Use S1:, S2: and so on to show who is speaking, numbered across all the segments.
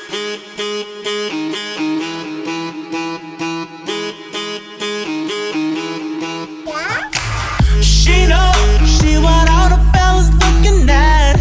S1: She knows she what all the fellas looking at.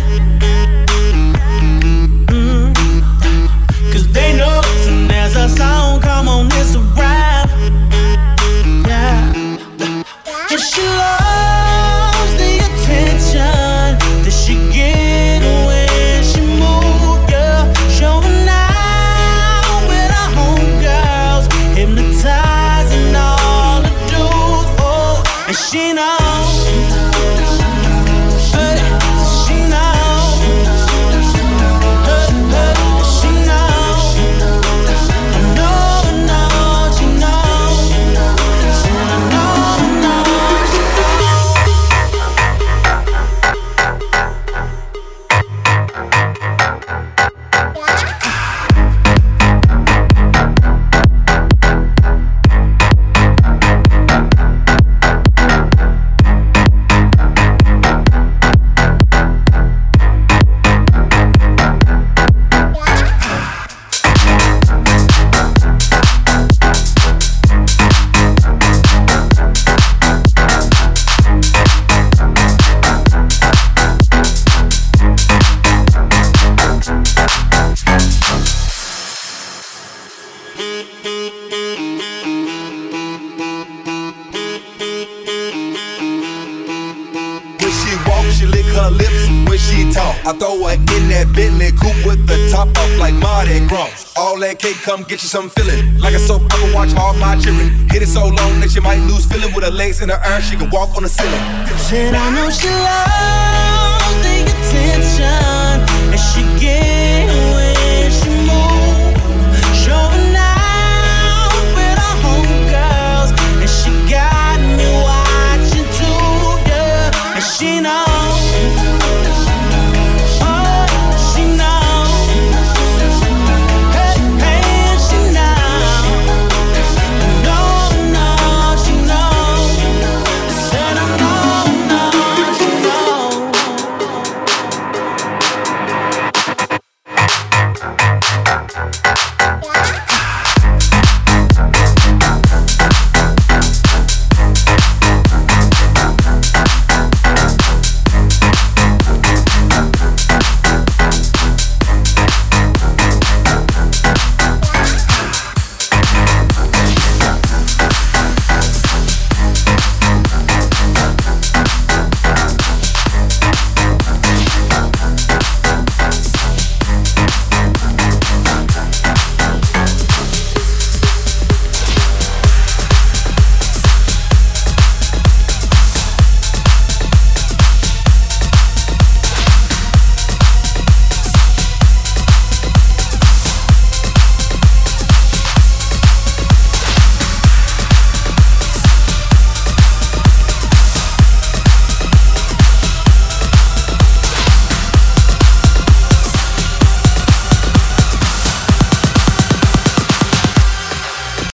S1: Cause they know soon as a song come on, it's a rap. Yeah. And she loves the attention that she get when she move, yeah. Showing out with her homegirls, hypnotizing all the dudes, oh. And she knows.
S2: I throw her in that Bentley coupe with the top off like Mardi Gras. All that cake, come get you some feeling. Like a soap opera, watch all my children. Hit it so long that you might lose feeling. With her legs in the air, she can walk on the ceiling.
S1: Said I know she loves the attention, and she get